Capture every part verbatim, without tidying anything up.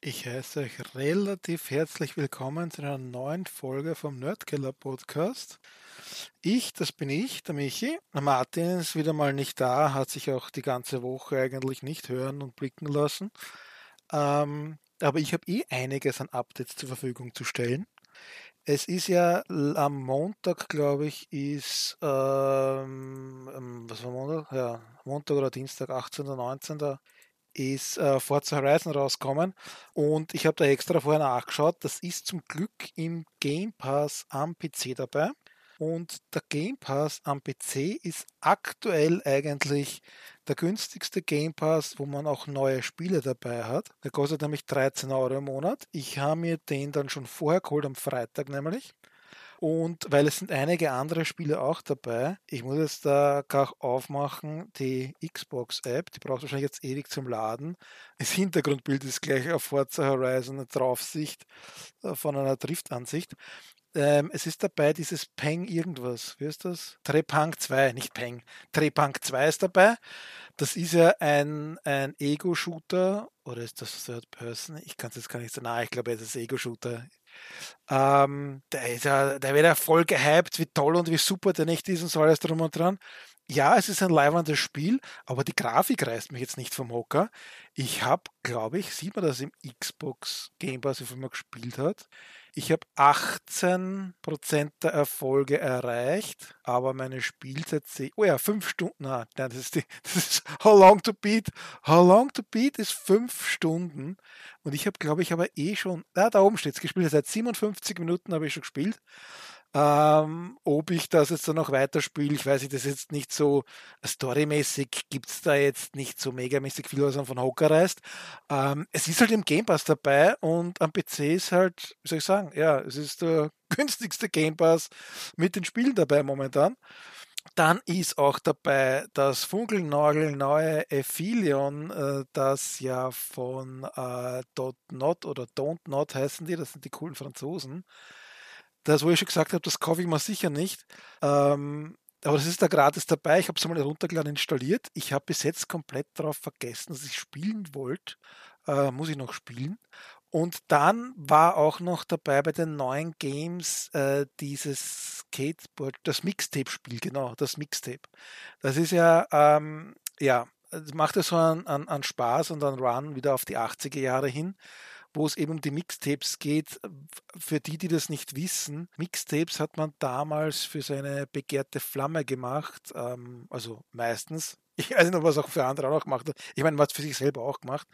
Ich heiße euch relativ herzlich willkommen zu einer neuen Folge vom Nerdkiller Podcast. Ich, das bin ich, der Michi. Der Martin ist wieder mal nicht da, hat sich auch die ganze Woche eigentlich nicht hören und blicken lassen. Ähm, aber ich habe eh einiges an Updates zur Verfügung zu stellen. Es ist ja l- am Montag, glaube ich, ist, ähm, ähm, was war Montag? Ja, Montag oder Dienstag, achtzehnter, neunzehnter ist äh, Forza Horizon rauskommen und ich habe da extra vorher nachgeschaut. Das ist zum Glück im Game Pass am P C dabei und der Game Pass am P C ist aktuell eigentlich der günstigste Game Pass, wo man auch neue Spiele dabei hat. Der kostet nämlich dreizehn Euro im Monat. Ich habe mir den dann schon vorher geholt, am Freitag nämlich. Und weil es sind einige andere Spiele auch dabei. Ich muss jetzt da gleich aufmachen, die Xbox-App, die braucht wahrscheinlich jetzt ewig zum Laden. Das Hintergrundbild ist gleich auf Forza Horizon eine Draufsicht äh, von einer Driftansicht. Ähm, es ist dabei dieses Peng irgendwas. Wie ist das? Trepang zwei, nicht Peng. Trepang zwei ist dabei. Das ist ja ein, ein Ego-Shooter. Oder ist das Third Person? Ich kann es jetzt gar nicht sagen. Nein, ich glaube, es ist Ego-Shooter. Ähm, der, ist ja, der wird ja voll gehypt, wie toll und wie super der nicht ist und so alles drum und dran. Ja, es ist ein leibendes Spiel, aber die Grafik reißt mich jetzt nicht vom Hocker. Ich habe, glaube ich, sieht man das im Xbox Game Pass, wie viel man gespielt hat. Ich habe achtzehn Prozent der Erfolge erreicht, aber meine Spielzeit sehe, oh ja, fünf Stunden, nein, nein, das ist die, das ist How Long to Beat. How Long to Beat ist fünf Stunden und ich habe, glaube ich, aber eh schon, ah, da oben steht es, gespielt, seit siebenundfünfzig Minuten habe ich schon gespielt. Ähm, ob ich das jetzt dann noch weiterspiele, ich weiß nicht, das ist jetzt nicht so storymäßig, gibt es da jetzt nicht so megamäßig viel, was man von Hocker reißt. Ähm, es ist halt im Game Pass dabei und am P C ist halt, wie soll ich sagen, ja, es ist der günstigste Game Pass mit den Spielen dabei momentan. Dann ist auch dabei das funkelnagelneue Aphelion, äh, das ja von äh, Dot Not oder Don't Not heißen die, das sind die coolen Franzosen. Das, wo ich schon gesagt habe, das kaufe ich mir sicher nicht. Ähm, aber das ist da gratis dabei. Ich habe es mal heruntergeladen installiert. Ich habe bis jetzt komplett darauf vergessen, dass ich spielen wollte. Äh, muss ich noch spielen. Und dann war auch noch dabei bei den neuen Games äh, dieses Skateboard, das Mixtape-Spiel, genau, das Mixtape. Das ist ja, ähm, ja, es macht ja so einen, einen, einen Spaß und einen Run wieder auf die achtziger Jahre hin, wo es eben um die Mixtapes geht. Für die, die das nicht wissen, Mixtapes hat man damals für seine begehrte Flamme gemacht, ähm, also meistens. Ich weiß nicht, was auch für andere auch noch gemacht hat. Ich meine, man hat es für sich selber auch gemacht.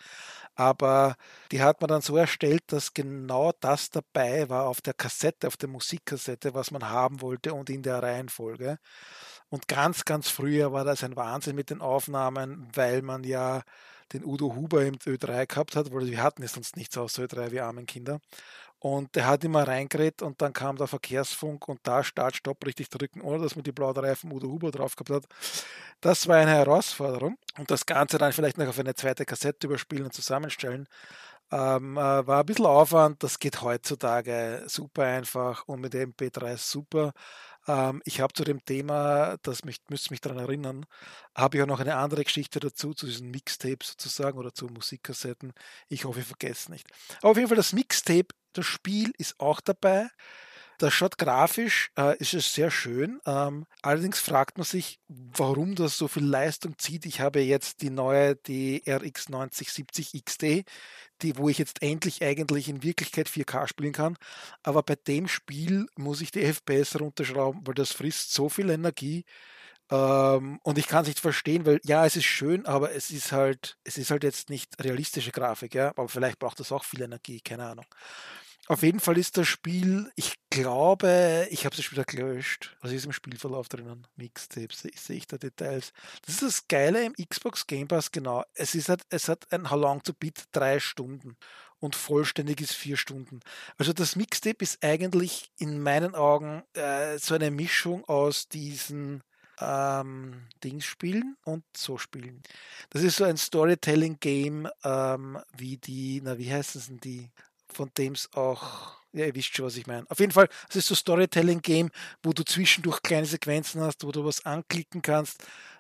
Aber die hat man dann so erstellt, dass genau das dabei war auf der Kassette, auf der Musikkassette, was man haben wollte und in der Reihenfolge. Und ganz, ganz früher war das ein Wahnsinn mit den Aufnahmen, weil man ja den Udo Huber im Ö drei gehabt hat, weil wir hatten es sonst nicht so aus Ö drei, wir armen Kinder. Und der hat immer reingeredet und dann kam der Verkehrsfunk und da Start, Stopp richtig drücken, ohne dass man die blaue Reihe vom Udo Huber drauf gehabt hat. Das war eine Herausforderung. Und das Ganze dann vielleicht noch auf eine zweite Kassette überspielen und zusammenstellen, ähm, äh, war ein bisschen Aufwand. Das geht heutzutage super einfach und mit M P drei super. Ähm, ich habe zu dem Thema, das mich, müsst mich daran erinnern, habe ich auch noch eine andere Geschichte dazu, zu diesen Mixtapes sozusagen oder zu Musikkassetten. Ich hoffe, ich vergesse nicht. Aber auf jeden Fall das Mixtape, das Spiel ist auch dabei. Das schaut grafisch, äh, ist es sehr schön. Ähm, allerdings fragt man sich, warum das so viel Leistung zieht. Ich habe jetzt die neue, die R X neunzig siebzig X T, die, wo ich jetzt endlich eigentlich in Wirklichkeit vier K spielen kann. Aber bei dem Spiel muss ich die F P S runterschrauben, weil das frisst so viel Energie. Ähm, und ich kann es nicht verstehen, weil ja, es ist schön, aber es ist halt, es ist halt jetzt nicht realistische Grafik, ja. Aber vielleicht braucht das auch viel Energie, keine Ahnung. Auf jeden Fall ist das Spiel, ich glaube, ich habe es schon wieder gelöscht. Was ist im Spielverlauf drinnen? Mixtapes, sehe seh ich da Details. Das ist das Geile im Xbox Game Pass, genau. Es ist halt, es hat ein How Long to Beat drei Stunden und vollständig ist vier Stunden. Also das Mixtape ist eigentlich in meinen Augen äh, so eine Mischung aus diesen ähm, Dings spielen und so spielen. Das ist so ein Storytelling-Game, ähm, wie die, na, wie heißt es denn die? Von dem es auch, ja, ihr wisst schon, was ich meine. Auf jeden Fall, es ist so Storytelling-Game, wo du zwischendurch kleine Sequenzen hast, wo du was anklicken kannst,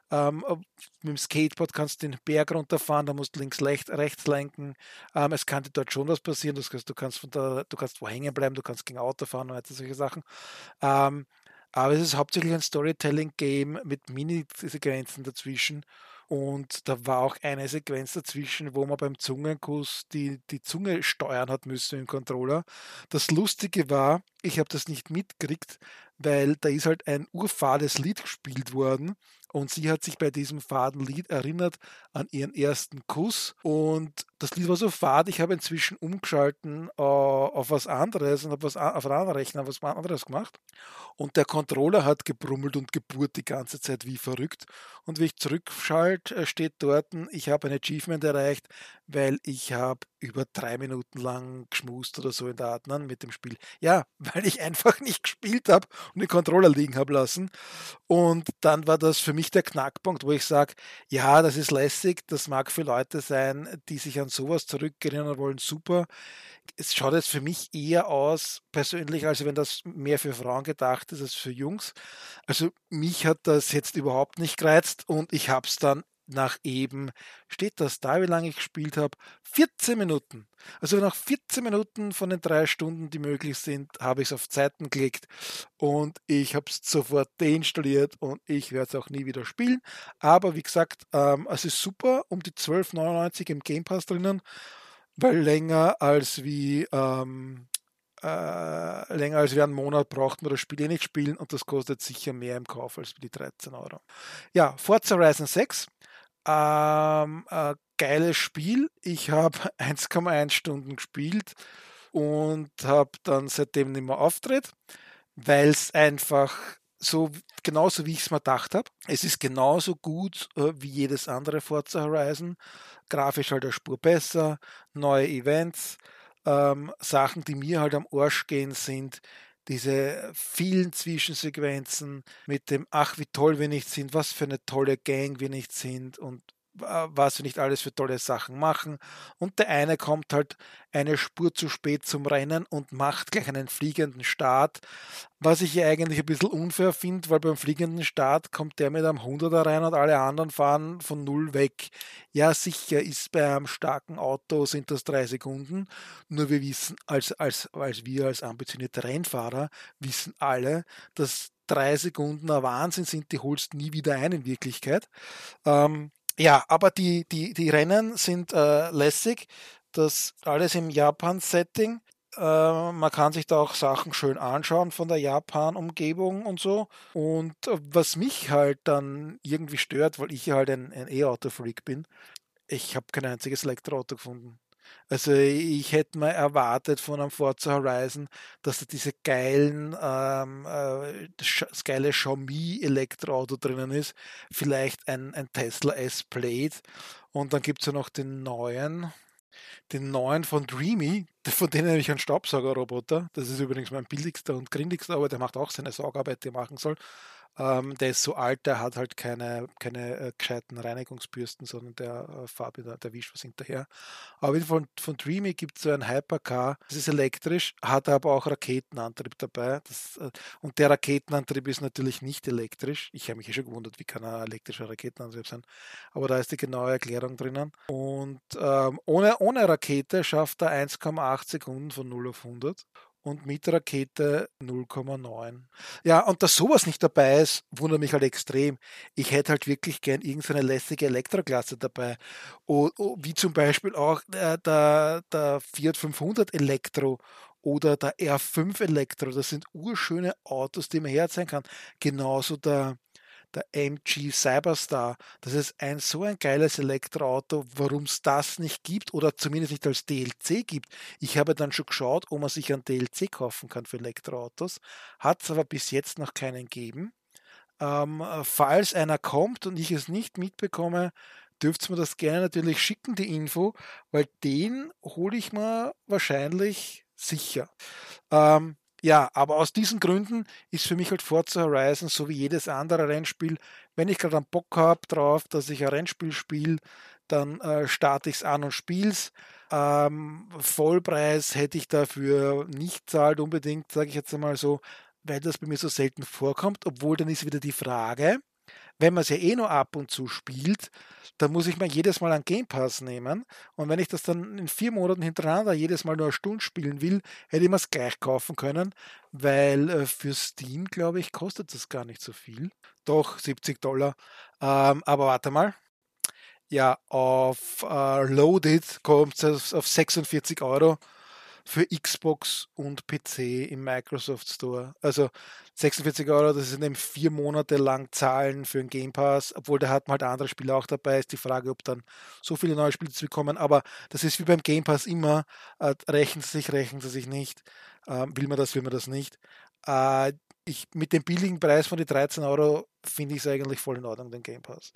Ähm, mit dem Skateboard kannst du den Berg runterfahren, da musst du links, rechts, rechts lenken. Ähm, es kann dir dort schon was passieren. Das heißt, du kannst von der, du kannst wo hängen bleiben, du kannst gegen Auto fahren und solche Sachen. Ähm, aber es ist hauptsächlich ein Storytelling-Game mit Mini-Sequenzen dazwischen. Und da war auch eine Sequenz dazwischen, wo man beim Zungenkuss die, die Zunge steuern hat müssen im Controller. Das Lustige war, ich habe das nicht mitgekriegt, weil da ist halt ein urfades Lied gespielt worden und sie hat sich bei diesem faden Lied erinnert an ihren ersten Kuss und das Lied war so fad, ich habe inzwischen umgeschalten äh, auf was anderes und habe was auf einen anderen Rechner was anderes gemacht und der Controller hat gebrummelt und geburrt die ganze Zeit wie verrückt und wie ich zurückschalte, steht dort, ich habe ein Achievement erreicht, weil ich habe über drei Minuten lang geschmust oder so in der Art ne, mit dem Spiel. Ja, weil ich einfach nicht gespielt habe und den Controller liegen habe lassen. Und dann war das für mich der Knackpunkt, wo ich sage, ja, das ist lässig, das mag für Leute sein, die sich an sowas zurückerinnern wollen, super. Es schaut jetzt für mich eher aus, persönlich, als wenn das mehr für Frauen gedacht ist als für Jungs. Also mich hat das jetzt überhaupt nicht gereizt und ich habe es dann nach eben, steht das da, wie lange ich gespielt habe? vierzehn Minuten. Also nach vierzehn Minuten von den drei Stunden, die möglich sind, habe ich es auf Zeiten gelegt und ich habe es sofort deinstalliert und ich werde es auch nie wieder spielen. Aber wie gesagt, ähm, es ist super, um die zwölf neunundneunzig im Game Pass drinnen, weil länger als wie ähm, äh, länger als wie einen Monat braucht man das Spiel eh nicht spielen und das kostet sicher mehr im Kauf als die dreizehn Euro. Ja, Forza Horizon sechs. Ähm, äh, geiles Spiel. Ich habe eins Komma eins Stunden gespielt und habe dann seitdem nicht mehr auftritt, weil es einfach so genauso wie ich es mir gedacht habe. Es ist genauso gut äh, wie jedes andere Forza Horizon. Grafisch halt eine Spur besser, neue Events, ähm, Sachen, die mir halt am Arsch gehen, sind diese vielen Zwischensequenzen mit dem, ach, wie toll wir nicht sind, was für eine tolle Gang wir nicht sind und äh, was wir nicht alles für tolle Sachen machen. Und der eine kommt halt eine Spur zu spät zum Rennen und macht gleich einen fliegenden Start, was ich ja eigentlich ein bisschen unfair finde, weil beim fliegenden Start kommt der mit einem hunderter rein und alle anderen fahren von null weg. Ja, sicher ist bei einem starken Auto sind das drei Sekunden, nur wir wissen, als, als, als wir als ambitionierte Rennfahrer wissen alle, dass drei Sekunden ein Wahnsinn sind, die holst nie wieder ein in Wirklichkeit. Ähm, ja, aber die, die, die Rennen sind äh, lässig. Das alles im Japan-Setting. Äh, man kann sich da auch Sachen schön anschauen von der Japan-Umgebung und so. Und äh, was mich halt dann irgendwie stört, weil ich ja halt ein, ein E-Auto-Freak bin, ich habe kein einziges Elektroauto gefunden. Also ich hätte mal erwartet von einem Forza Horizon, dass da diese geilen, ähm, äh, das geile Xiaomi Elektroauto drinnen ist. Vielleicht ein, ein Tesla S-Plate. Und dann gibt es ja noch den neuen, den neuen von Dreamy, von denen habe ich einen Staubsaugerroboter. Das ist übrigens mein billigster und grindigster, aber der macht auch seine Saugarbeit, die er machen soll. Ähm, der ist so alt, der hat halt keine, keine äh, gescheiten Reinigungsbürsten, sondern der äh, fährt wieder, der wischt was hinterher. Aber von, von Dreamy gibt es so ein Hypercar, das ist elektrisch, hat aber auch Raketenantrieb dabei. Das, äh, und der Raketenantrieb ist natürlich nicht elektrisch. Ich habe mich ja schon gewundert, wie kann ein elektrischer Raketenantrieb sein. Aber da ist die genaue Erklärung drinnen. Und ähm, ohne, ohne Rakete schafft er eins Komma acht Sekunden von null auf hundert und mit Rakete null Komma neun. Ja, und dass sowas nicht dabei ist, wundert mich halt extrem. Ich hätte halt wirklich gern irgendeine lässige Elektroklasse dabei. O, o, wie zum Beispiel auch äh, der, der Fiat fünfhundert Elektro oder der R fünf Elektro. Das sind urschöne Autos, die man herzeigen kann. Genauso der der M G Cyberstar. Das ist ein so ein geiles Elektroauto, warum es das nicht gibt oder zumindest nicht als D L C gibt. Ich habe dann schon geschaut, ob man sich ein D L C kaufen kann für Elektroautos, hat es aber bis jetzt noch keinen gegeben. Ähm, falls einer kommt und ich es nicht mitbekomme, dürft ihr mir das gerne natürlich schicken, die Info, weil den hole ich mir wahrscheinlich sicher. Ähm, ja, aber aus diesen Gründen ist für mich halt Forza Horizon so wie jedes andere Rennspiel, wenn ich gerade einen Bock habe drauf, dass ich ein Rennspiel spiele, dann äh, starte ich es an und spiele es. Ähm, Vollpreis hätte ich dafür nicht zahlt unbedingt, sage ich jetzt einmal so, weil das bei mir so selten vorkommt, obwohl dann ist wieder die Frage, wenn man es ja eh nur ab und zu spielt, dann muss ich mir jedes Mal einen Game Pass nehmen. Und wenn ich das dann in vier Monaten hintereinander jedes Mal nur eine Stunde spielen will, hätte ich mir es gleich kaufen können, weil äh, für Steam, glaube ich, kostet das gar nicht so viel. Doch, siebzig Dollar. Ähm, aber warte mal. Ja, auf äh, Loaded kommt es auf sechsundvierzig Euro für Xbox und P C im Microsoft Store. Also sechsundvierzig Euro, das sind eben vier Monate lang Zahlen für einen Game Pass, obwohl da hat man halt andere Spiele auch dabei. Ist die Frage, ob dann so viele neue Spiele zu bekommen. Aber das ist wie beim Game Pass immer, äh, rechnen sie sich, rechnen sie sich nicht. Ähm, will man das, will man das nicht. Äh, ich, mit dem billigen Preis von die dreizehn Euro finde ich es eigentlich voll in Ordnung, den Game Pass.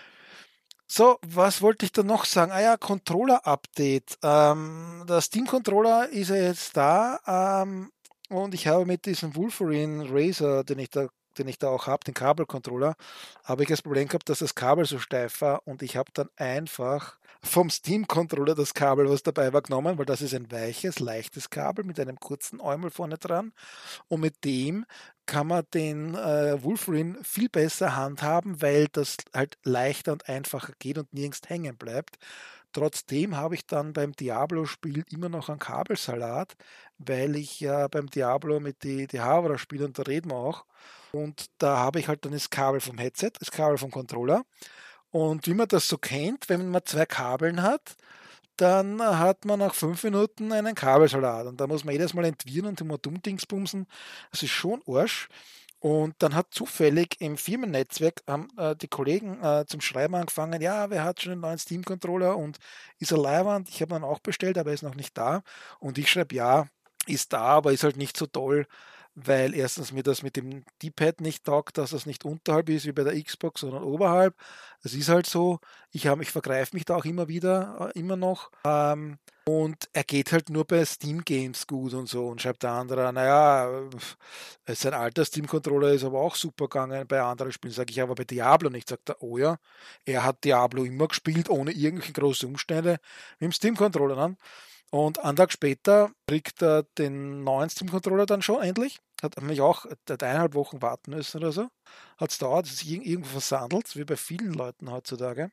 So, was wollte ich da noch sagen? Ah ja, Controller-Update. Ähm, der Steam-Controller ist ja jetzt da ähm, und ich habe mit diesem Wolverine Razer, den ich da, den ich da auch habe, den Kabelcontroller, habe ich das Problem gehabt, dass das Kabel so steif war und ich habe dann einfach vom Steam-Controller das Kabel, was dabei war, genommen, weil das ist ein weiches, leichtes Kabel mit einem kurzen Äumel vorne dran und mit dem kann man den äh, Wolverine viel besser handhaben, weil das halt leichter und einfacher geht und nirgends hängen bleibt. Trotzdem habe ich dann beim Diablo-Spiel immer noch einen Kabelsalat, weil ich ja beim Diablo mit die, die Havara spiele und da reden wir auch. Und da habe ich halt dann das Kabel vom Headset, das Kabel vom Controller. Und wie man das so kennt, wenn man zwei Kabeln hat, dann hat man nach fünf Minuten einen Kabelsalat. Und da muss man jedes Mal entwirren und immer dummdingsbumsen. Das ist schon Arsch. Und dann hat zufällig im Firmennetzwerk haben, äh, die Kollegen äh, zum Schreiben angefangen, ja, wer hat schon einen neuen Steam-Controller und ist er Leihwand? Ich habe ihn auch bestellt, aber er ist noch nicht da. Und ich schreibe, ja, ist da, aber ist halt nicht so toll, weil erstens mir das mit dem D-Pad nicht taugt, dass das nicht unterhalb ist wie bei der Xbox, sondern oberhalb. Es ist halt so, ich, hab, ich vergreife mich da auch immer wieder, äh, immer noch. Ähm, und er geht halt nur bei Steam Games gut und so. Und schreibt der andere, naja, sein alter Steam-Controller ist aber auch super gegangen bei anderen Spielen. Sage ich aber bei Diablo nicht. Sagt er, oh ja, er hat Diablo immer gespielt, ohne irgendwelche großen Umstände mit dem Steam-Controller an. Und einen Tag später kriegt er den neuen Steam-Controller dann schon endlich. Hat mich auch hat eineinhalb Wochen warten müssen oder so. Hat es dauert, es ist irgendwo versandelt, wie bei vielen Leuten heutzutage.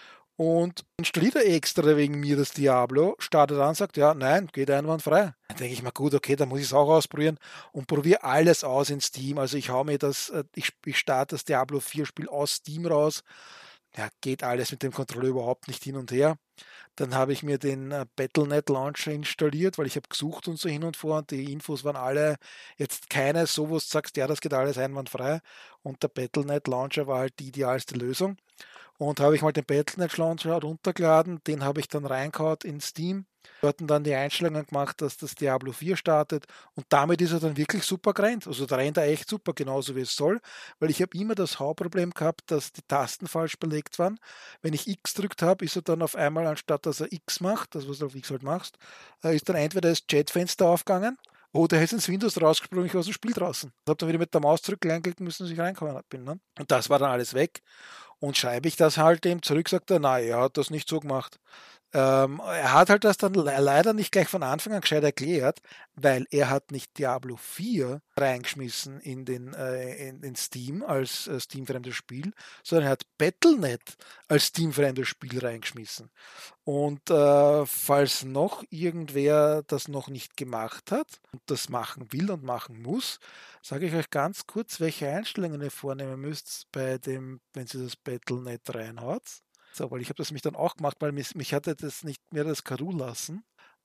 Und installiert er extra wegen mir das Diablo, startet an und sagt, ja, nein, geht einwandfrei. Dann denke ich mir, gut, okay, dann muss ich es auch ausprobieren und probiere alles aus in Steam. Also ich hau mir das, ich, ich starte das Diablo vier Spiel aus Steam raus. Ja, geht alles mit dem Controller überhaupt nicht hin und her. Dann habe ich mir den äh, Battle Punkt net Launcher installiert, weil ich habe gesucht und so hin und vor und die Infos waren alle jetzt keine so, wo du sagst, ja, das geht alles einwandfrei. Und der Battle Punkt net Launcher war halt die idealste Lösung. Und habe ich mal den Battle Punkt net Launcher runtergeladen, den habe ich dann reingehauen in Steam. Dort dann die Einstellungen gemacht, dass das Diablo vier startet und damit ist er dann wirklich super gerannt. Also da rennt er echt super, genauso wie es soll, weil ich habe immer das Hauptproblem gehabt, dass die Tasten falsch belegt waren. Wenn ich X gedrückt habe, ist er dann auf einmal, anstatt dass er X macht, das was du auf X halt machst, äh, ist dann entweder das Chatfenster aufgegangen oder er ist ins Windows rausgesprungen, ich war aus dem Spiel draußen. Ich habe dann wieder mit der Maus zurück reingeklickt müssen, dass ich reinkommen bin. Ne? Und das war dann alles weg. Und schreibe ich das halt dem zurück, sagt er, nein, er hat das nicht so gemacht. Ähm, er hat halt das dann le leider nicht gleich von Anfang an gescheit erklärt, weil er hat nicht Diablo vier reingeschmissen in den äh, in, in Steam als äh, Steam-fremdes Spiel, sondern er hat Battle Punkt net als Steam-fremdes Spiel reingeschmissen. Und äh, falls noch irgendwer das noch nicht gemacht hat und das machen will und machen muss, sage ich euch ganz kurz, welche Einstellungen ihr vornehmen müsst bei dem, wenn ihr das Battle Punkt net reinhaut. So, weil ich habe das mich dann auch gemacht, weil mich, mich hatte das nicht mehr das Kadu lassen.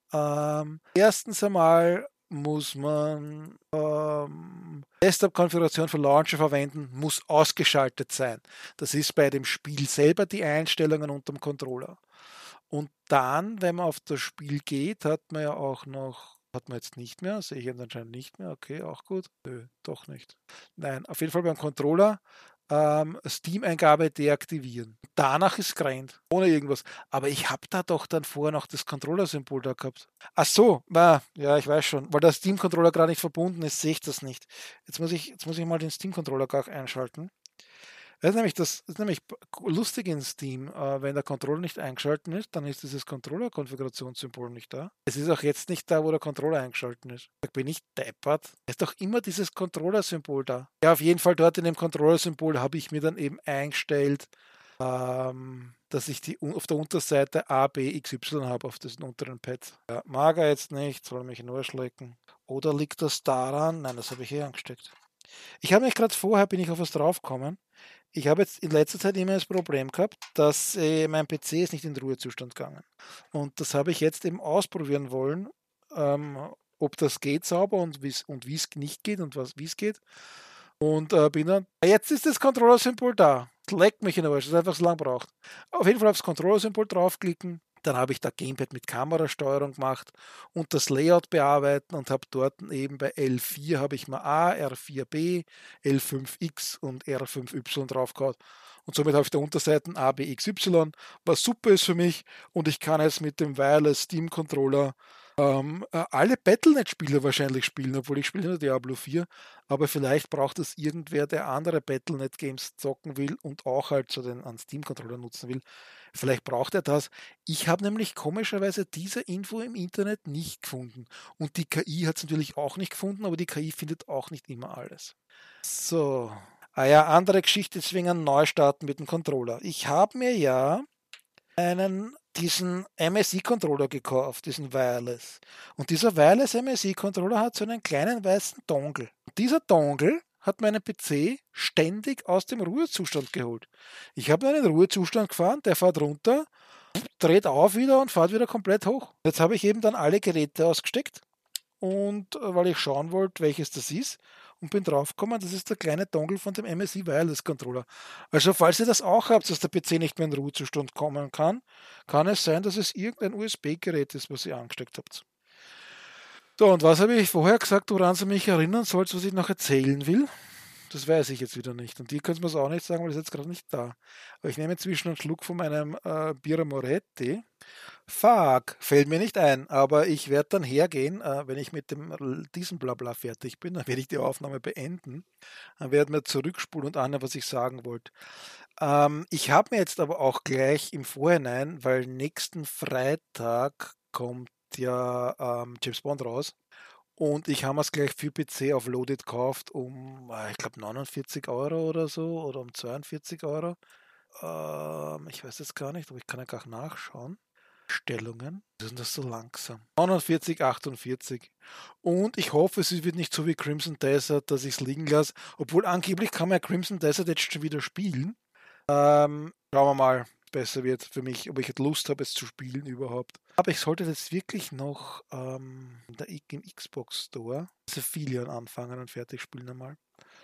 Ähm, erstens einmal muss man ähm, Desktop-Konfiguration für Launcher verwenden, muss ausgeschaltet sein. Das ist bei dem Spiel selber die Einstellungen unterm Controller. Und dann, wenn man auf das Spiel geht, hat man ja auch noch, hat man jetzt nicht mehr, sehe ich jetzt anscheinend nicht mehr, okay, auch gut. Nö, doch nicht. Nein, auf jeden Fall beim Controller ähm, Steam-Eingabe deaktivieren. Danach ist gerannt, ohne irgendwas. Aber ich habe da doch dann vorher noch das Controller-Symbol da gehabt. Ach so, na, ja, ich weiß schon. Weil der Steam-Controller gerade nicht verbunden ist, sehe ich das nicht. Jetzt muss ich, jetzt muss ich mal den Steam-Controller gar einschalten. Das ist nämlich, das ist nämlich lustig in Steam. Äh, wenn der Controller nicht eingeschalten ist, dann ist dieses Controller-Konfigurationssymbol nicht da. Es ist auch jetzt nicht da, wo der Controller eingeschalten ist. Ich bin nicht deppert. Es ist doch immer dieses Controller-Symbol da. Ja, auf jeden Fall dort in dem Controller-Symbol habe ich mir dann eben eingestellt, ähm, dass ich die auf der Unterseite A, B, X, Y habe auf diesen unteren Pad. Ja, mag er jetzt nicht, soll mich nur schlecken. Oder liegt das daran? Nein, das habe ich hier angesteckt. Ich habe mich gerade vorher, bin ich auf was draufgekommen. Ich habe jetzt in letzter Zeit immer das Problem gehabt, dass äh, mein P C ist nicht in den Ruhezustand gegangen. Und das habe ich jetzt eben ausprobieren wollen, ähm, ob das geht sauber und wie es und wie es nicht geht und was wie es geht. Und äh, bin dann, jetzt ist das Controller-Symbol da. Das leckt mich in der Arsch, das einfach so lang braucht. Auf jeden Fall aufs Controller-Symbol draufklicken. Dann habe ich da Gamepad mit Kamerasteuerung gemacht und das Layout bearbeiten und habe dort eben bei L vier habe ich mal A, R vier B, L fünf X und R fünf Y draufgehauen. Und somit habe ich da Unterseiten A, B, X, Y, was super ist für mich. Und ich kann jetzt mit dem Wireless Steam Controller ähm, äh, alle Battle Net Spiele wahrscheinlich spielen, obwohl ich spiele nur Diablo vier. Aber vielleicht braucht es irgendwer, der andere Battle Net Games zocken will und auch halt so den an Steam Controller nutzen will. Vielleicht braucht er das. Ich habe nämlich komischerweise diese Info im Internet nicht gefunden. Und die K I hat es natürlich auch nicht gefunden, aber die K I findet auch nicht immer alles. So. Ah ja, andere Geschichte, deswegen ein Neustarten mit dem Controller. Ich habe mir ja einen, diesen M S I-Controller gekauft, diesen Wireless. Und dieser Wireless M S I-Controller hat so einen kleinen weißen Dongle. Und dieser Dongle hat meinen P C ständig aus dem Ruhezustand geholt. Ich habe einen Ruhezustand gefahren, der fährt runter, dreht auf wieder und fährt wieder komplett hoch. Jetzt habe ich eben dann alle Geräte ausgesteckt und äh, weil ich schauen wollte, welches das ist und bin draufgekommen, das ist der kleine Dongle von dem M S I Wireless Controller. Also falls ihr das auch habt, dass der P C nicht mehr in Ruhezustand kommen kann, kann es sein, dass es irgendein U S B-Gerät ist, was ihr angesteckt habt. So, und was habe ich vorher gesagt, woran ihr mich erinnern sollt, was ich noch erzählen will? Das weiß ich jetzt wieder nicht. Und die könnt ihr mir es auch nicht sagen, weil das ist jetzt gerade nicht da. Aber ich nehme inzwischen einen Schluck von meinem äh, Birra Moretti. Fuck, fällt mir nicht ein. Aber ich werde dann hergehen, äh, wenn ich mit dem, diesem Blabla fertig bin. Dann werde ich die Aufnahme beenden. Dann werden wir zurückspulen und anhören, was ich sagen wollte. Ähm, ich habe mir jetzt aber auch gleich im Vorhinein, weil nächsten Freitag kommt ja ähm, James Bond raus. Und ich habe es gleich für P C auf Loaded gekauft um, äh, ich glaube, neunundvierzig Euro oder so oder um zweiundvierzig Euro. Ähm, ich weiß jetzt gar nicht, aber ich kann ja gar nachschauen. Stellungen. Was ist denn das so langsam? neunundvierzig, achtundvierzig. Und ich hoffe, es wird nicht so wie Crimson Desert, dass ich es liegen lasse. Obwohl angeblich kann man ja Crimson Desert jetzt schon wieder spielen. Ähm, schauen wir mal, besser wird für mich, ob ich jetzt Lust habe, es zu spielen überhaupt. Aber ich sollte jetzt wirklich noch ähm, in der, im Xbox Store Cephalion anfangen und fertig spielen einmal.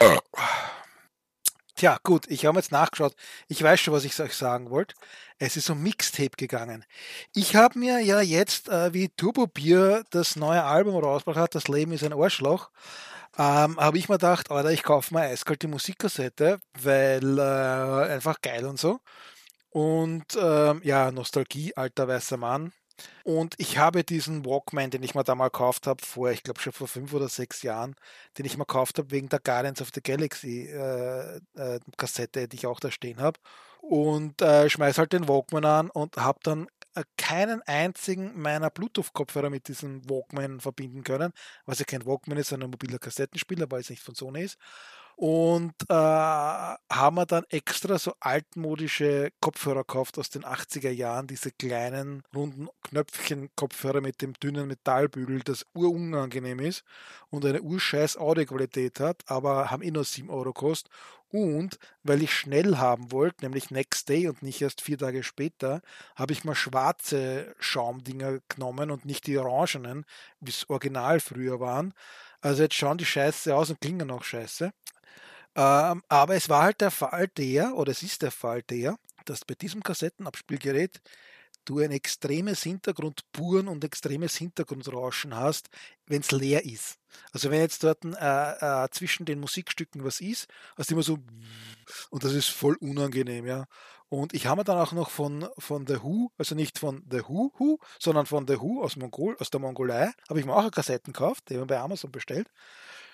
Tja, gut, ich habe jetzt nachgeschaut. Ich weiß schon, was ich euch sagen wollte. Es ist um Mixtape gegangen. Ich habe mir ja jetzt, äh, wie Turbo Bier das neue Album rausgebracht hat, Das Leben ist ein Arschloch, ähm, habe ich mir gedacht, Alter, ich kaufe mal eiskalt die Musikkassette, weil äh, einfach geil und so. Und ähm, ja, Nostalgie, alter weißer Mann. Und ich habe diesen Walkman, den ich mir da mal gekauft habe, vor, ich glaube schon vor fünf oder sechs Jahren, den ich mir gekauft habe wegen der Guardians of the Galaxy äh, äh, Kassette, die ich auch da stehen habe. Und äh, schmeiß halt den Walkman an und habe dann äh, keinen einzigen meiner Bluetooth-Kopfhörer mit diesem Walkman verbinden können, was ja kein Walkman ist, sondern ein mobiler Kassettenspieler, weil es nicht von Sony ist. Und äh, haben wir dann extra so altmodische Kopfhörer gekauft aus den achtziger Jahren, diese kleinen runden Knöpfchen-Kopfhörer mit dem dünnen Metallbügel, das urunangenehm ist und eine urscheiß Audioqualität hat, aber haben eh nur sieben Euro gekostet. Und weil ich schnell haben wollte, nämlich Next Day und nicht erst vier Tage später, habe ich mal schwarze Schaumdinger genommen und nicht die orangenen, wie es original früher waren. Also jetzt schauen die scheiße aus und klingen auch scheiße. Ähm, aber es war halt der Fall der, oder es ist der Fall der, dass bei diesem Kassettenabspielgerät du ein extremes Hintergrundburen und extremes Hintergrundrauschen hast, wenn es leer ist. Also wenn jetzt dort äh, äh, zwischen den Musikstücken was ist, hast du immer so und das ist voll unangenehm, ja. Und ich habe mir dann auch noch von, von The Who, also nicht von The Who, Who, sondern von The Who aus, Mongol, aus der Mongolei, habe ich mir auch eine Kassetten gekauft, die habe ich bei Amazon bestellt.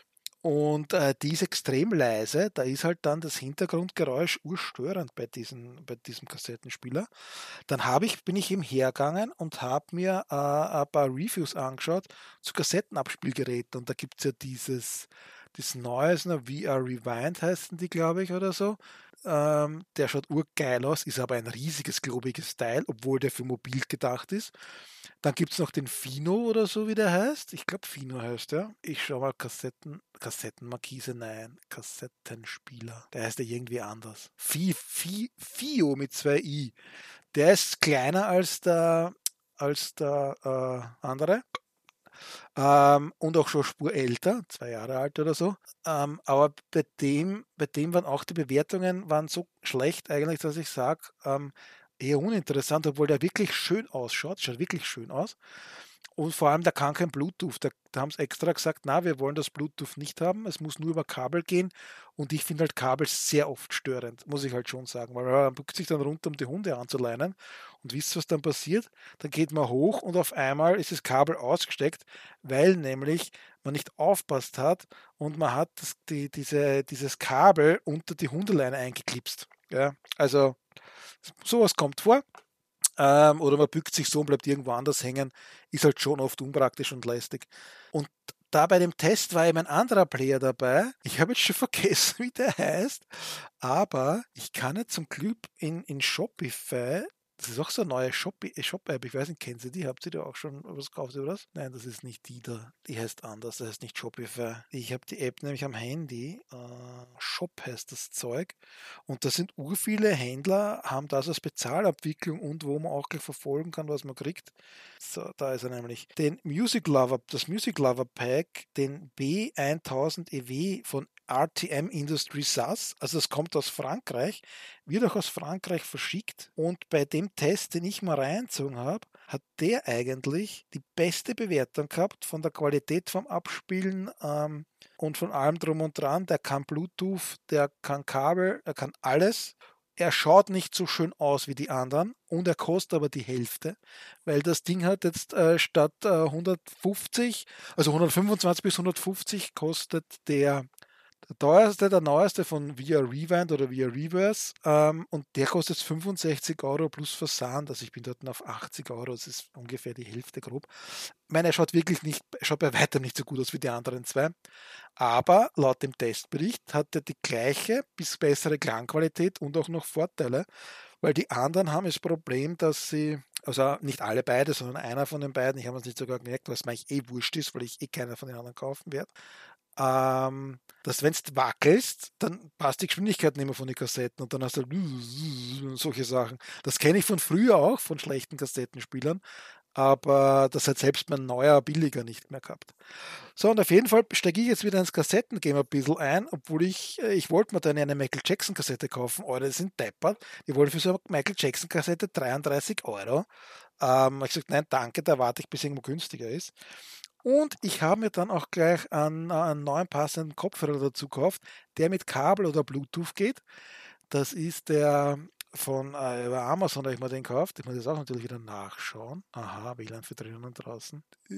Und äh, die ist extrem leise, da ist halt dann das Hintergrundgeräusch urstörend bei, diesen, bei diesem Kassettenspieler. Dann habe ich, bin ich eben hergegangen und habe mir äh, ein paar Reviews angeschaut zu Kassettenabspielgeräten. Und da gibt es ja dieses, das Neues, ne, V R Rewind heißen die, glaube ich, oder so. Ähm, der schaut urgeil aus, ist aber ein riesiges, globiges Teil, obwohl der für mobil gedacht ist. Dann gibt es noch den Fino oder so, wie der heißt. Ich glaube, Fino heißt der. Ich schaue mal Kassetten, Kassettenmarkise, nein, Kassettenspieler. Der heißt ja irgendwie anders. Fi, Fi, Fio mit zwei I. Der ist kleiner als der, als der äh, andere. Ähm, und auch schon Spur älter, zwei Jahre alt oder so. Ähm, aber bei dem, bei dem waren auch die Bewertungen waren so schlecht eigentlich, dass ich sage, ähm, eher uninteressant, obwohl der wirklich schön ausschaut, schaut wirklich schön aus. Und vor allem, der kann kein Bluetooth. Da, da haben sie extra gesagt, na, wir wollen das Bluetooth nicht haben. Es muss nur über Kabel gehen. Und ich finde halt Kabel sehr oft störend, muss ich halt schon sagen. Weil man bückt sich dann runter, um die Hunde anzuleinen. Und wisst, was dann passiert? Dann geht man hoch und auf einmal ist das Kabel ausgesteckt, weil nämlich man nicht aufpasst hat und man hat das, die, diese, dieses Kabel unter die Hundeleine eingeklipst. Ja, also sowas kommt vor. Ähm, oder man bückt sich so und bleibt irgendwo anders hängen, ist halt schon oft unpraktisch und lästig. Und da bei dem Test war eben ein anderer Player dabei. Ich habe jetzt schon vergessen, wie der heißt, aber ich kann jetzt zum Glück in, in Shopify. Das ist auch so eine neue Shop-App. Shop ich weiß nicht, kennen Sie die? Habt ihr da auch schon was gekauft oder was? Nein, das ist nicht die da. Die heißt anders. Das heißt nicht Shopify. Ich habe die App nämlich am Handy. Äh, Shop heißt das Zeug. Und da sind urviele Händler, haben das als Bezahlabwicklung und wo man auch gleich verfolgen kann, was man kriegt. So, da ist er nämlich. Den Music Lover, das Music Lover Pack, den B tausend E W von R T M Industry S A S, also das kommt aus Frankreich, wird auch aus Frankreich verschickt und bei dem Test, den ich mal reingezogen habe, hat der eigentlich die beste Bewertung gehabt von der Qualität vom Abspielen ähm, und von allem drum und dran. Der kann Bluetooth, der kann Kabel, er kann alles. Er schaut nicht so schön aus wie die anderen und er kostet aber die Hälfte, weil das Ding hat jetzt äh, statt äh, hundertfünfzig, also hundertfünfundzwanzig bis hundertfünfzig kostet der der teuerste, der neueste von V R Rewind oder V R Reverse ähm, und der kostet fünfundsechzig Euro plus Versand. Also ich bin dort auf achtzig Euro, das ist ungefähr die Hälfte grob. Ich meine, er schaut wirklich nicht, schaut bei weitem nicht so gut aus wie die anderen zwei. Aber laut dem Testbericht hat er die gleiche bis bessere Klangqualität und auch noch Vorteile, weil die anderen haben das Problem, dass sie, also nicht alle beide, sondern einer von den beiden, ich habe es nicht sogar gemerkt, was mir eigentlich eh wurscht ist, weil ich eh keiner von den anderen kaufen werde, ähm, dass wenn du wackelst, dann passt die Geschwindigkeit nicht mehr von den Kassetten und dann hast du halt solche Sachen. Das kenne ich von früher auch, von schlechten Kassettenspielern, aber das hat selbst mein neuer Billiger nicht mehr gehabt. So, und auf jeden Fall steige ich jetzt wieder ins Kassettengame ein bisschen ein, obwohl ich, äh, ich wollte mir dann eine Michael Jackson Kassette kaufen, Eure, das sind deppert. Die wollen für so eine Michael Jackson Kassette dreiunddreißig Euro. Ähm, ich gesagt, nein, danke, da warte ich, bis irgendwo günstiger ist. Und ich habe mir dann auch gleich einen, einen neuen passenden Kopfhörer dazu gekauft, der mit Kabel oder Bluetooth geht. Das ist der von äh, über Amazon, da habe ich mir den gekauft. Ich muss das auch natürlich wieder nachschauen. Aha, W L A N für drinnen und draußen.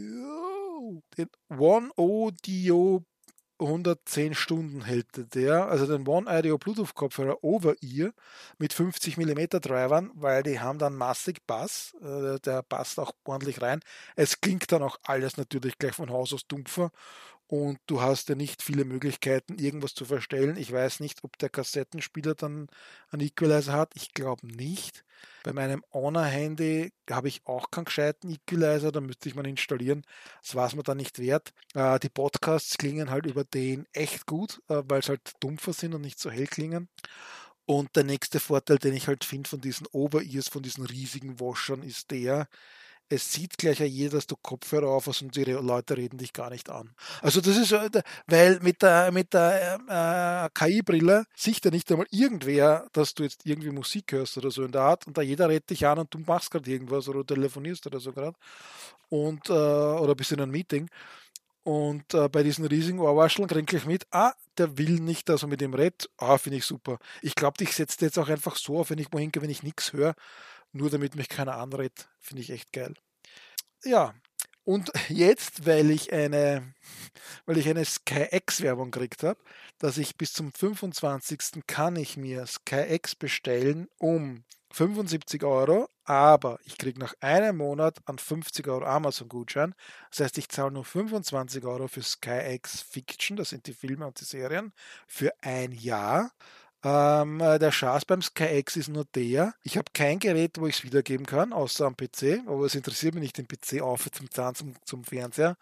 Jo, den One Audio hundertzehn Stunden hält der, also den One Audio Bluetooth Kopfhörer Over-Ear mit fünfzig Millimeter Drivern, weil die haben dann massig Bass, äh, der passt auch ordentlich rein. Es klingt dann auch alles natürlich gleich von Haus aus dumpfer und du hast ja nicht viele Möglichkeiten, irgendwas zu verstellen. Ich weiß nicht, ob der Kassettenspieler dann einen Equalizer hat. Ich glaube nicht. Bei meinem Honor-Handy habe ich auch keinen gescheiten Equalizer, da müsste ich mal installieren. Das war es mir dann nicht wert. Äh, die Podcasts klingen halt über den echt gut, äh, weil es halt dumpfer sind und nicht so hell klingen. Und der nächste Vorteil, den ich halt finde von diesen Over-Ears, von diesen riesigen Washern, ist der, es sieht gleich ja jeder, dass du Kopfhörer auf hast und die Leute reden dich gar nicht an. Also das ist, äh, weil mit der, mit der äh, K I-Brille sieht ja nicht einmal irgendwer, dass du jetzt irgendwie Musik hörst oder so in der Art und da jeder redet dich an und du machst gerade irgendwas oder du telefonierst oder so gerade und äh, oder bist in einem Meeting und äh, bei diesen riesigen Ohrwascheln kriege ich mit, ah, der will nicht, dass er mit ihm redet. Ah, finde ich super. Ich glaube, ich setze jetzt auch einfach so auf, wenn ich wohin gehe, wenn ich nichts höre, nur damit mich keiner anredet. Finde ich echt geil. Ja, Und jetzt, weil ich eine, weil ich eine SkyX-Werbung gekriegt habe, dass ich bis zum fünfundzwanzigsten kann ich mir SkyX bestellen um fünfundsiebzig Euro, aber ich kriege nach einem Monat einen fünfzig Euro Amazon-Gutschein. Das heißt, ich zahle nur fünfundzwanzig Euro für SkyX Fiction, das sind die Filme und die Serien, für ein Jahr. Ähm, äh, der Schatz beim SkyX ist nur der, ich habe kein Gerät, wo ich es wiedergeben kann, außer am P C, aber es interessiert mich nicht, den P C auf zum Zahn zum, zum Fernseher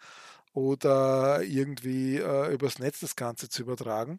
oder irgendwie äh, übers Netz das Ganze zu übertragen.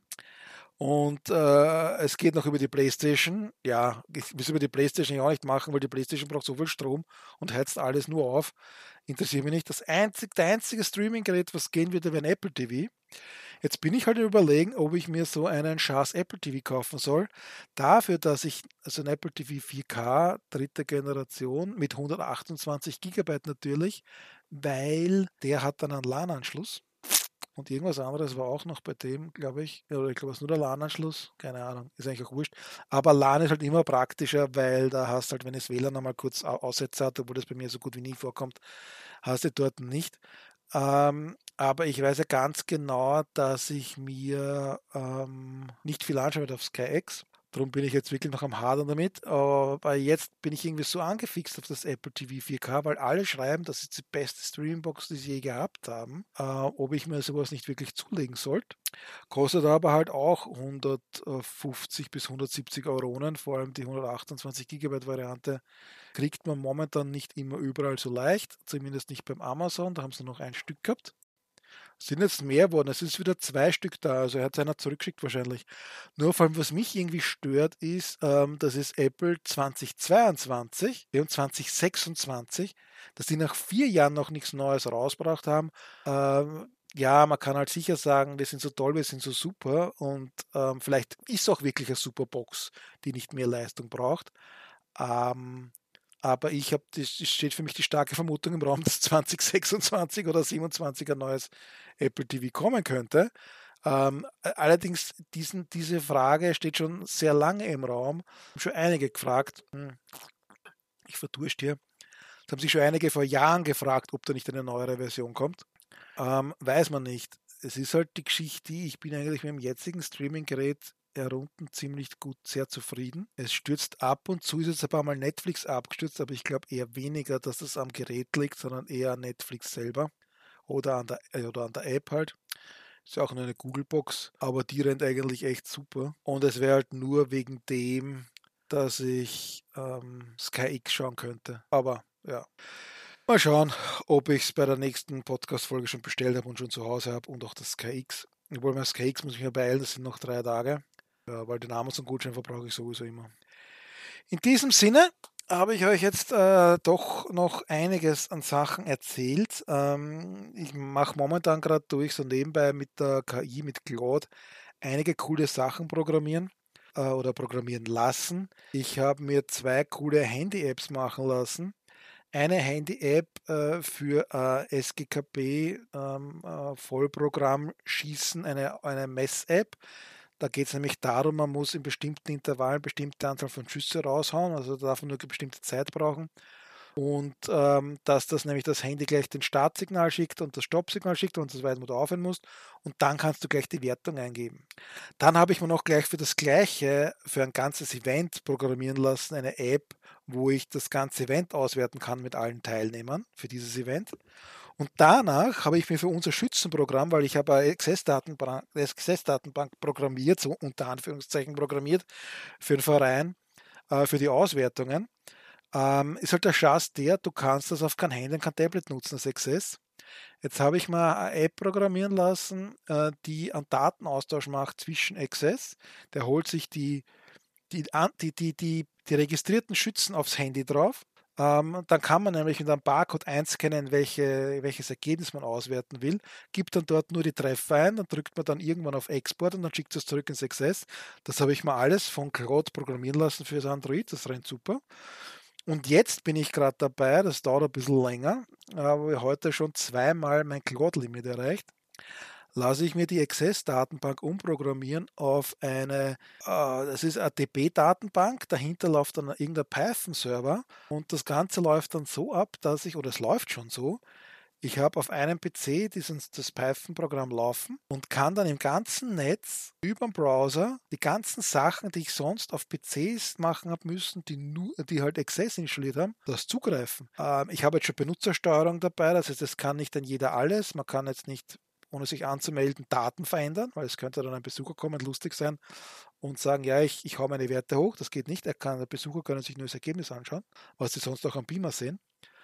Und äh, es geht noch über die PlayStation. Ja, ich will es über die PlayStation ja auch nicht machen, weil die PlayStation braucht so viel Strom und heizt alles nur auf. Interessiert mich nicht. Das einzig, der einzige Streaming-Gerät, was gehen würde, wäre ein Apple T V. Jetzt bin ich halt überlegen, ob ich mir so einen Schaas Apple T V kaufen soll. Dafür, dass ich, also ein Apple T V vier K, dritte Generation, mit hundertachtundzwanzig Gigabyte natürlich, weil der hat dann einen LAN-Anschluss. Und irgendwas anderes war auch noch bei dem, glaube ich. Oder ich glaube, es ist nur der LAN-Anschluss. Keine Ahnung. Ist eigentlich auch wurscht. Aber LAN ist halt immer praktischer, weil da hast halt, wenn es W L A N einmal kurz Aussätze hat, obwohl das bei mir so gut wie nie vorkommt, hast du dort nicht. Ähm, aber ich weiß ja ganz genau, dass ich mir ähm, nicht viel anschaue auf SkyX. Darum bin ich jetzt wirklich noch am Hadern damit. Aber jetzt bin ich irgendwie so angefixt auf das Apple T V vier K, weil alle schreiben, das ist die beste Streamingbox, die sie je gehabt haben. Äh, ob ich mir sowas nicht wirklich zulegen sollte. Kostet aber halt auch hundertfünfzig bis hundertsiebzig Euronen, vor allem die hundertachtundzwanzig Gigabyte Variante kriegt man momentan nicht immer überall so leicht, zumindest nicht beim Amazon, da haben sie noch ein Stück gehabt. Es sind jetzt mehr geworden, es ist wieder zwei Stück da, also er hat es einer zurückgeschickt wahrscheinlich. Nur vor allem, was mich irgendwie stört, ist, ähm, dass es Apple zweitausendzweiundzwanzig und zweitausendsechsundzwanzig, dass die nach vier Jahren noch nichts Neues rausgebracht haben. Ähm, ja, man kann halt sicher sagen, wir sind so toll, wir sind so super und ähm, vielleicht ist auch wirklich eine super Box, die nicht mehr Leistung braucht. Ähm, aber ich habe, das steht für mich die starke Vermutung im Raum, dass zweitausendsechsundzwanzig oder siebenundzwanzig ein neues Apple T V kommen könnte. Ähm, allerdings, diesen, diese Frage steht schon sehr lange im Raum. Schon einige gefragt, hm, ich verdurst hier, es haben sich schon einige vor Jahren gefragt, ob da nicht eine neuere Version kommt. Ähm, weiß man nicht. Es ist halt die Geschichte, ich bin eigentlich mit dem jetzigen Streaming-Gerät herunten ziemlich gut, sehr zufrieden. Es stürzt ab und zu, ist jetzt ein paar Mal Netflix abgestürzt, aber ich glaube eher weniger, dass das am Gerät liegt, sondern eher an Netflix selber oder an der, äh, oder an der App halt. Ist ja auch nur eine Google-Box, aber die rennt eigentlich echt super. Und es wäre halt nur wegen dem, dass ich ähm, SkyX schauen könnte. Aber ja. Mal schauen, ob ich es bei der nächsten Podcast-Folge schon bestellt habe und schon zu Hause habe und auch das SkyX. Obwohl mein SkyX muss ich mir beeilen, das sind noch drei Tage, ja, weil den Amazon-Gutschein verbrauche ich sowieso immer. In diesem Sinne habe ich euch jetzt äh, doch noch einiges an Sachen erzählt. Ähm, ich mache momentan gerade durch, so nebenbei mit der K I, mit Claude, einige coole Sachen programmieren äh, oder programmieren lassen. Ich habe mir zwei coole Handy-Apps machen lassen. Eine Handy-App äh, für äh, S G K B ähm, äh, Vollprogramm schießen, eine, eine Mess-App. Da geht es nämlich darum, man muss in bestimmten Intervallen eine bestimmte Anzahl von Schüsse raushauen, also da darf man nur eine bestimmte Zeit brauchen. Und ähm, dass das nämlich das Handy gleich den Startsignal schickt und das Stoppsignal schickt und das weit du aufhören musst. Und dann kannst du gleich die Wertung eingeben. Dann habe ich mir noch gleich für das Gleiche, für ein ganzes Event programmieren lassen, eine App, wo ich das ganze Event auswerten kann mit allen Teilnehmern für dieses Event. Und danach habe ich mir für unser Schützenprogramm, weil ich habe eine Access-Datenbank, Access-Datenbank programmiert, so unter Anführungszeichen programmiert, für den Verein, äh, für die Auswertungen, ähm, ist halt der Schatz der, du kannst das auf kein Handy und kein Tablet nutzen, das Access. Jetzt habe ich mal eine App programmieren lassen, äh, die einen Datenaustausch macht zwischen Access. Der holt sich die, die, die, die, die, die registrierten Schützen aufs Handy drauf. Ähm, dann kann man nämlich mit einem Barcode einscannen, welche, welches Ergebnis man auswerten will, gibt dann dort nur die Treffer ein, dann drückt man dann irgendwann auf Export und dann schickt es zurück ins Access. Das habe ich mal alles von Claude programmieren lassen für das Android, das rennt super. Und jetzt bin ich gerade dabei, das dauert ein bisschen länger, aber ich heute schon zweimal mein Claude-Limit erreicht. Lasse ich mir die Access-Datenbank umprogrammieren auf eine, äh, das ist eine D B-Datenbank, dahinter läuft dann irgendein Python-Server und das Ganze läuft dann so ab, dass ich, oder es läuft schon so, Ich habe auf einem P C dieses, das Python-Programm laufen und kann dann im ganzen Netz über den Browser die ganzen Sachen, die ich sonst auf P Cs machen habe müssen, die, nur, die halt Access installiert haben, das zugreifen. Ähm, ich habe jetzt schon Benutzersteuerung dabei, das heißt, es kann nicht dann jeder alles. Man kann jetzt nicht, ohne sich anzumelden, Daten verändern, weil es könnte dann ein Besucher kommen, lustig sein und sagen, ja, ich, ich hau meine Werte hoch. Das geht nicht. Er kann, der Besucher kann sich nur das Ergebnis anschauen, was sie sonst auch am Beamer sehen.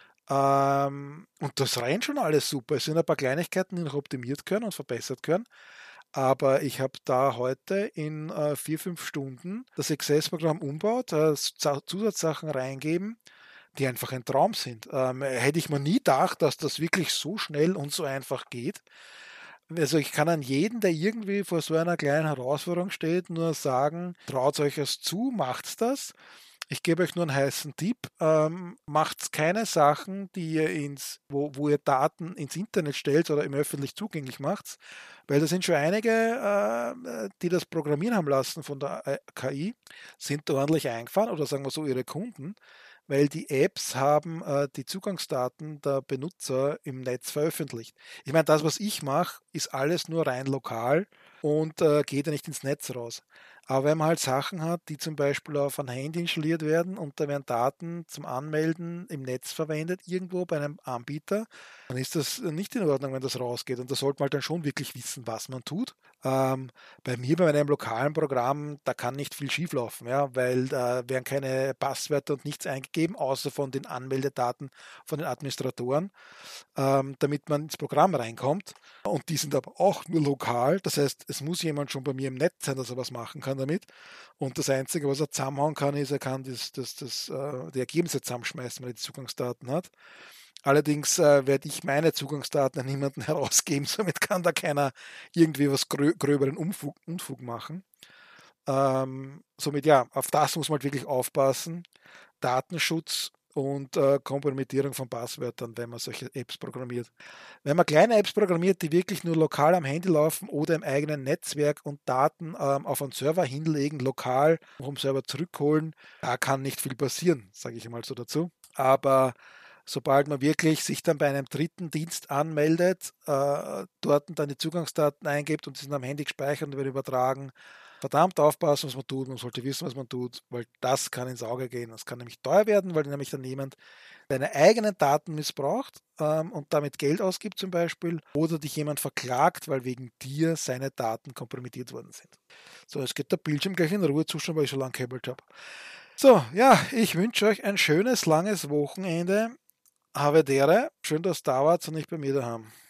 Ähm, und das rennt schon alles super. Es sind ein paar Kleinigkeiten, die noch optimiert können und verbessert können. Aber ich habe da heute in äh, vier, fünf Stunden das Access-Programm umbaut, äh, Zusatzsachen reingeben, die einfach ein Traum sind. Ähm, hätte ich mir nie gedacht, dass das wirklich so schnell und so einfach geht. Also ich kann an jeden, der irgendwie vor so einer kleinen Herausforderung steht, nur sagen, traut euch es zu, macht's das. Ich gebe euch nur einen heißen Tipp. Ähm, macht keine Sachen, die ihr ins, wo, wo ihr Daten ins Internet stellt oder im öffentlich zugänglich macht, weil da sind schon einige, äh, die das programmieren haben lassen von der äh, K I, sind ordentlich eingefahren oder sagen wir so ihre Kunden, weil die Apps haben äh, die Zugangsdaten der Benutzer im Netz veröffentlicht. Ich meine, das, was ich mache, ist alles nur rein lokal und äh, geht ja nicht ins Netz raus. Aber wenn man halt Sachen hat, die zum Beispiel auf ein Handy installiert werden und da werden Daten zum Anmelden im Netz verwendet, irgendwo bei einem Anbieter, dann ist das nicht in Ordnung, wenn das rausgeht. Und da sollte man halt dann schon wirklich wissen, was man tut. Ähm, bei mir, bei meinem lokalen Programm, da kann nicht viel schieflaufen, ja, weil da werden keine Passwörter und nichts eingegeben, außer von den Anmeldedaten von den Administratoren, ähm, damit man ins Programm reinkommt. Und die sind aber auch nur lokal. Das heißt, es muss jemand schon bei mir im Netz sein, dass er was machen kann damit. Und das Einzige, was er zusammenhauen kann, ist, er kann das, das, das, äh, die Ergebnisse zusammenschmeißen, weil er die Zugangsdaten hat. Allerdings äh, werde ich meine Zugangsdaten an niemanden herausgeben, somit kann da keiner irgendwie was grö gröberen Unfug, Unfug machen. Ähm, somit ja, auf das muss man halt wirklich aufpassen. Datenschutz und äh, Kompromittierung von Passwörtern, wenn man solche Apps programmiert. Wenn man kleine Apps programmiert, die wirklich nur lokal am Handy laufen oder im eigenen Netzwerk und Daten ähm, auf einen Server hinlegen, lokal vom Server zurückholen, da kann nicht viel passieren, sage ich mal so dazu. Aber sobald man wirklich sich dann bei einem dritten Dienst anmeldet, äh, dort dann die Zugangsdaten eingibt und sie sind am Handy gespeichert und werden übertragen, verdammt aufpassen, was man tut. Man sollte wissen, was man tut, weil das kann ins Auge gehen. Das kann nämlich teuer werden, weil nämlich dann jemand deine eigenen Daten missbraucht ähm, und damit Geld ausgibt zum Beispiel oder dich jemand verklagt, weil wegen dir seine Daten kompromittiert worden sind. So, jetzt geht der Bildschirm gleich in Ruhezustand, weil ich so lange gekäbbelt habe. So, ja, ich wünsche euch ein schönes, langes Wochenende. Habe dere. Schön, dass du da wart und nicht bei mir daheim.